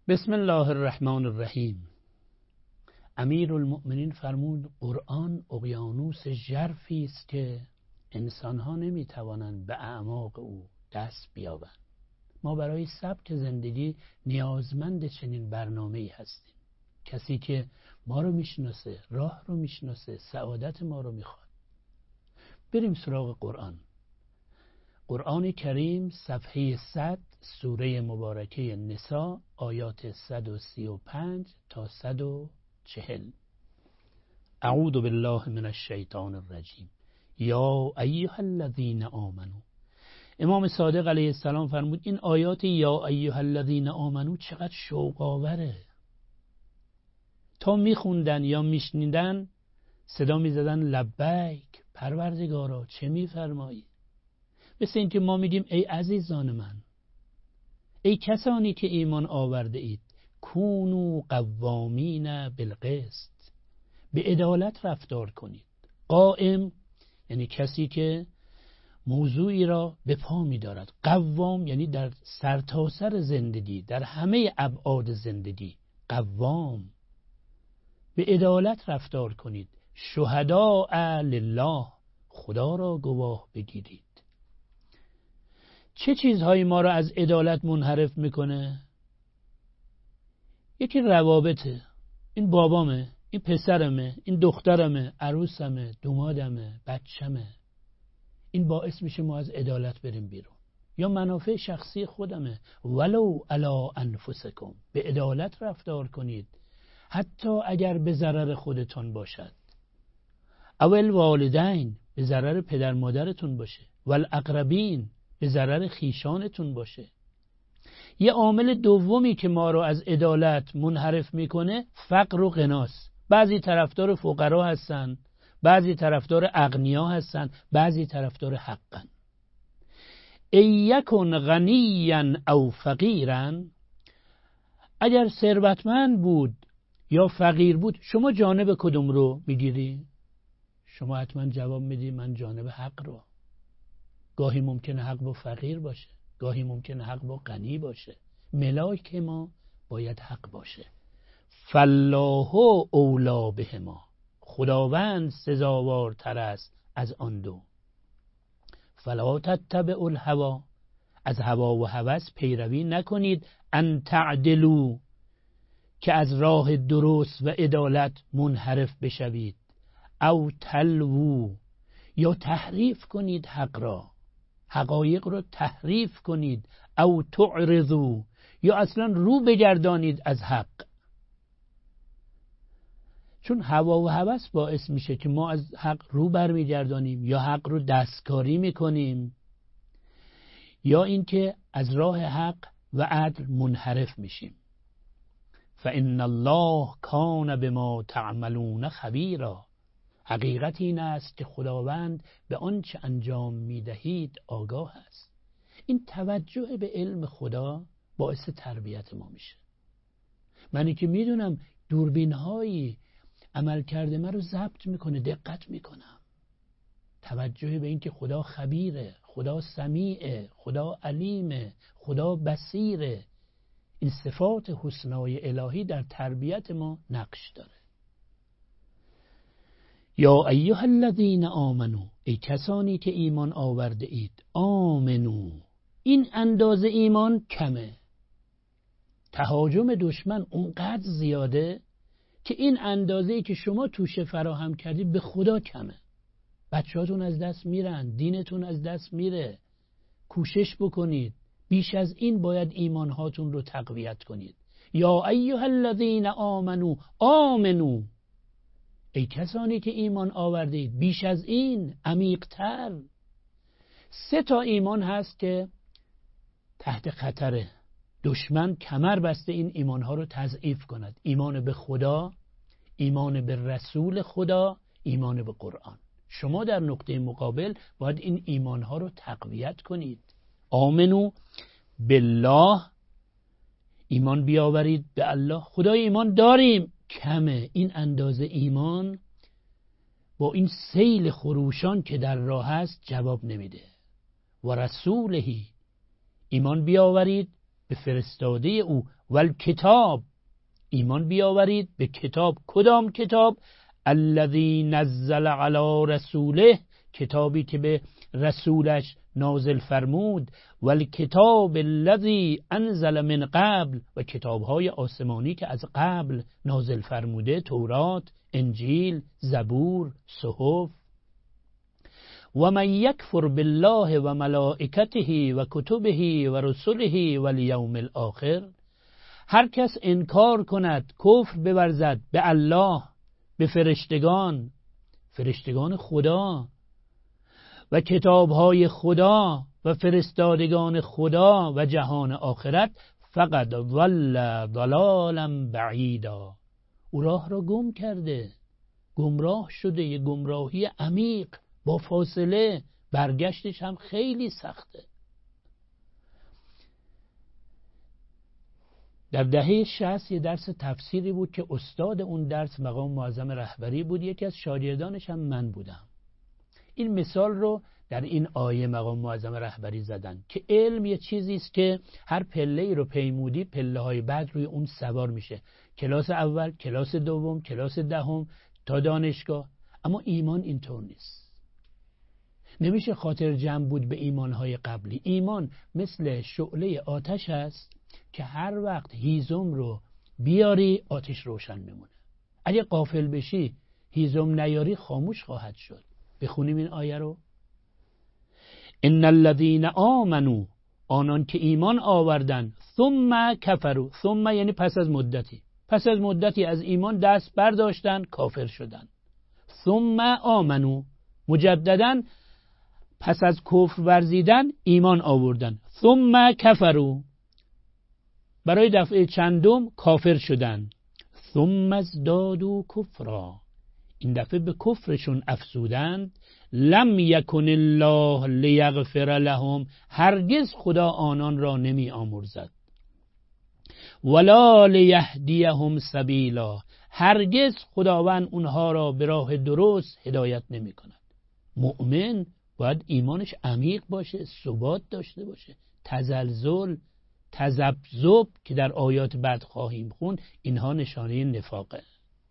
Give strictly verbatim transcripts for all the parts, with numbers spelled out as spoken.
بسم الله الرحمن الرحیم. امیرالمؤمنین فرمود قرآن اقیانوس ژرفی است که انسانها نمیتوانند به اعماق او دست بیابند. ما برای سبک زندگی نیازمند چنین برنامه‌ای هستیم. کسی که ما رو میشناسه، راه رو میشناسه، سعادت ما رو میخواد. بریم سراغ قرآن. قرآن کریم صفحه صد، سوره مبارکه نساء، آیات صد و سی و پنج تا صد و چهل. اعوذ بالله من الشیطان الرجیم. یا ایها الذین آمنو. امام صادق علیه السلام فرمود این آیات یا ایها الذین آمنو چقدر شوق آوره. تا میخوندن یا میشنیدن صدا میزدن لبیک، پروردگارا چه میفرمایی؟ مثل این که ما میگیم ای عزیزان من، ای کسانی که ایمان آورده اید، کونو قوامین بالقسط، به عدالت رفتار کنید. قائم یعنی کسی که موضوعی را به پا می‌دارد. قوام یعنی در سرتاسر زندگی، در همه ابعاد زندگی قوام. به عدالت رفتار کنید. شهداء لله، خدا را گواه بگیرید. چه چیزهایی ما را از عدالت منحرف میکنه؟ یکی روابطه. این بابامه، این پسرمه، این دخترمه، عروسمه، دومادمه، بچمه. این باعث میشه ما از عدالت بریم بیرون. یا منافع شخصی خودمه. ولو علی انفسکم، به عدالت رفتار کنید حتی اگر به ضرر خودتان باشد. اول والدین، به ضرر پدر مادرتون باشه. والاقربین، به ضرر خیشانتون باشه. یه عامل دومی که ما رو از عدالت منحرف میکنه فقر و غناست. بعضی طرفدار فقرا هستن، بعضی طرفدار اغنیا هستن، بعضی طرفدار حقن. ایکن غنیا او فقیرا، اگر ثروتمند بود یا فقیر بود شما جانب کدوم رو میگیری؟ شما حتما جواب میدی من جانب حق رو. گاهی ممکنه حق با فقیر باشه، گاهی ممکنه حق با غنی باشه. ملاک ما باید حق باشه. فالله اولی بهما، خداوند سزاوارتر است از آن دو. فلا تتبعوا الهوی، از هوا و هوس پیروی نکنید. ان تعدلوا، که از راه درست و عدالت منحرف بشوید. او تلووا، یا تحریف کنید حق را، حقایق را تحریف کنید. او تعرضوا، یا اصلا رو بگردانید از حق. چون هوا و هوس باعث میشه که ما از حق رو برمیگردانیم، یا حق رو دستکاری میکنیم، یا اینکه از راه حق و عدل منحرف میشیم. فإن الله کان بما تعملون خبیرا، حقیقت این است که خداوند به آنچه انجام میدهید آگاه است. این توجه به علم خدا باعث تربیت ما میشه. منی که میدونم دوربین هایی عمل کرده من رو ضبط میکنه، دقت میکنم. توجه به این که خدا خبیره، خدا سمیعه، خدا علیمه، خدا بصیره. این صفات حسنای الهی در تربیت ما نقش داره. یا ایها الذین آمنو، ای کسانی که ایمان آورده اید. آمنو، این اندازه ایمان کمه. تهاجم دشمن اونقدر زیاده که این اندازه‌ای که شما توشه فراهم کردید به خدا کمه. بچه‌هاتون از دست میرن، دینتون از دست میره. کوشش بکنید بیش از این باید ایمانهاتون رو تقویت کنید. یا ایها الذین آمنو، آمنو، ای کسانی که ایمان آوردید بیش از این، عمیق‌تر. سه تا ایمان هست که تحت خطره. دشمن کمر بسته این ایمانها رو تضعیف کند. ایمان به خدا، ایمان به رسول خدا، ایمان به قرآن. شما در نقطه مقابل باید این ایمانها رو تقویت کنید. آمنو بالله، ایمان بیاورید به الله. خدای ایمان داریم، کمه. این اندازه ایمان با این سیل خروشان که در راه است جواب نمیده. و رسولهی، ایمان بیاورید به فرستاده او. والکتاب، ایمان بیاورید به کتاب. کدام کتاب؟ الذی نزل علی رسوله، کتابی که به رسولش نازل فرمود. والکتاب الذی انزل من قبل، و کتابهای آسمانی که از قبل نازل فرموده، تورات، انجیل، زبور، صحف. و من یکفر بالله و ملائکته و کتبه و رسله و الیوم الاخر، هر کس انکار کند، کفر بورزد به الله، به فرشتگان، فرشتگان خدا و کتابهای خدا و فرستادگان خدا و جهان آخرت، فقد ضل ضلالا بعیدا، او راه را گم کرده، گمراه شده، یه گمراهی عمیق با فاصله، برگشتش هم خیلی سخته. در دهه شصت یه درس تفسیری بود که استاد اون درس مقام معظم رهبری بود، یکی از شاگردانش هم من بودم. این مثال رو در این آیه مقام معظم رهبری زدن که علم یه چیزی است که هر پله‌ای رو پیمودی، پله‌های بعد روی اون سوار میشه، کلاس اول، کلاس دوم، کلاس دهم تا دانشگاه. اما ایمان اینطور نیست، نمیشه خاطر جمع بود به ایمانهای قبلی. ایمان مثل شعله آتش است که هر وقت هیزم رو بیاری آتش روشن میمونه، اگه غافل بشی هیزم نیاری خاموش خواهد شد. بخونیم این آیه رو. ان الذين آمنوا، آنان که ایمان آوردن، ثم کفروا، ثم یعنی پس از مدتی، پس از مدتی از ایمان دست برداشتن، کافر شدن. ثم آمنوا، مجددا پس از کفر ورزیدن ایمان آوردن. ثم کفروا، برای دفعه چندم کافر شدن. ثم ازدادوا کفرا، این دفعه به کفرشون افزودند. لم یکن الله لیغفر لهم، هرگز خدا آنان را نمی آمرزد. ولا لیهدیهم سبیلا، هرگز خداوند اونها را به راه درست هدایت نمی کند. مؤمن باید ایمانش عمیق باشه، ثبات داشته باشه. تزلزل، تذبذب که در آیات بعد خواهیم خوند، اینها نشانه نفاقه.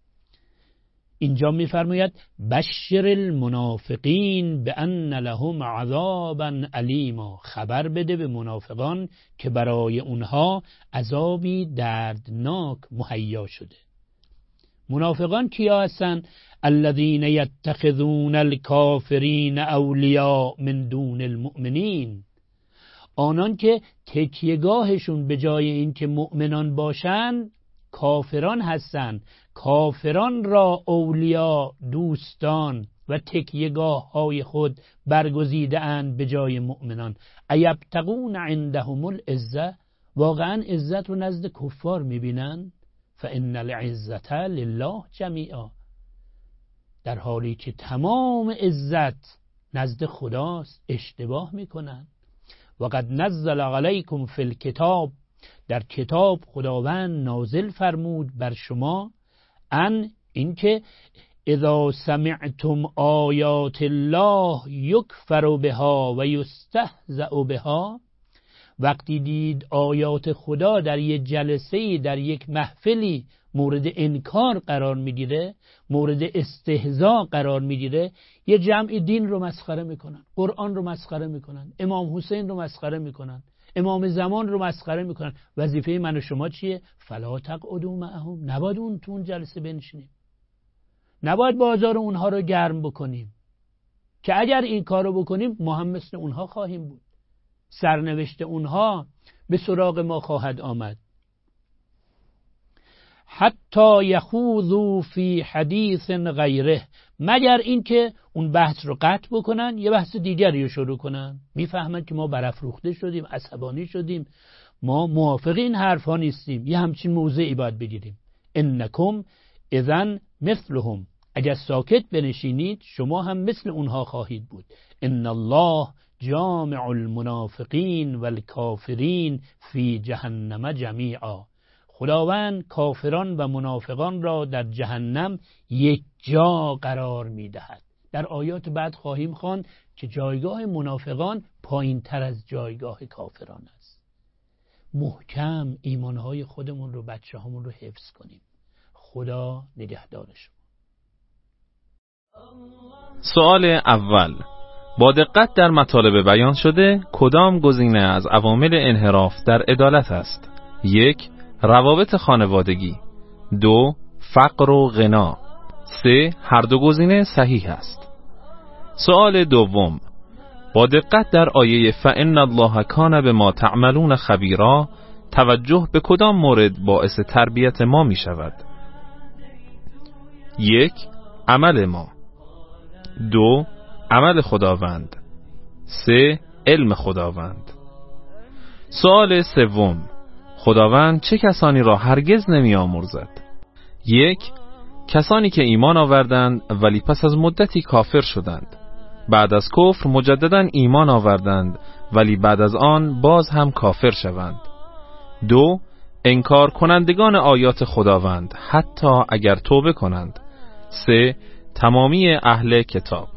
اینجا می‌فرماید بشر المنافقین بان لهم عذابا الیما، خبر بده به منافقان که برای اونها عذابی دردناک مهیا شده. منافقان کیا هستن؟ الذين يتخذون الكافرين اولیاء من دون المؤمنین، آنان که تکیهگاهشون به جای این که مؤمنان باشن کافران هستن، کافران را اولیا، دوستان و تکیهگاه های خود برگزیده اند به جای مؤمنان. ایبتغون عندهم العزه، واقعا عزت رو نزد کفار میبینن؟ فان العزة لله جمیعا، در حالی که تمام عزت نزد خداست. اشتباه میکنن. وقد نزل علیکم فی الکتاب، در کتاب خداوند نازل فرمود بر شما، ان اینکه اذا سمعتم آیات الله یکفر بها و یستهزأ بها، وقتی دید آیات خدا در یک جلسه، در یک محفلی مورد انکار قرار میگیره، مورد استهزاء قرار میگیره، یه جمع دین رو مسخره میکنن، قرآن رو مسخره میکنن، امام حسین رو مسخره میکنن، امام زمان رو مسخره میکنن. وظیفه من و شما چیه؟ فلا تقعدوا معهم، نباید اون تو اون جلسه بنشینیم، نباید بازار اونها رو گرم بکنیم، که اگر این کار رو بکنیم ما هم مثل اونها خواهیم بود، سرنوشت اونها به سراغ ما خواهد آمد. حتی یخوضوا فی حدیث غیره، مگر اینکه اون بحث رو قطع بکنن، یه بحث دیگری رو شروع کنن. میفهمن که ما برافروخته شدیم، عصبانی شدیم، ما موافق این حرفا نیستیم، یه همچین موضعی باید بگیریم. انکم اذن مثلهم، اگر ساکت بنشینید شما هم مثل اونها خواهید بود. ان الله جامع المنافقین والکافرین فی جهنم جمیعا، خداوند کافران و منافقان را در جهنم یک جا قرار می‌دهد. در آیات بعد خواهیم خواند که جایگاه منافقان پایین تر از جایگاه کافران است. محکم ایمانهای خودمون رو، بچه همون رو حفظ کنیم. خدا نگهدارشون. سوال اول: با دقت در مطالب بیان شده کدام گزینه از عوامل انحراف در عدالت است؟ یک، روابط خانوادگی. دو، فقر و غنا. سه، هر دو گزینه صحیح است. سوال دوم: با دقت در آیه فإن الله کان بما تعملون خبیرا توجه به کدام مورد باعث تربیت ما می شود؟ یک، عمل ما. دو، عمل خداوند. سه، علم خداوند. سوال سوم: خداوند چه کسانی را هرگز نمی آمرزد؟ یک، کسانی که ایمان آوردند ولی پس از مدتی کافر شدند، بعد از کفر مجددا ایمان آوردند ولی بعد از آن باز هم کافر شوند. دو، انکار کنندگان آیات خداوند حتی اگر توبه کنند. سه، تمامی اهل کتاب.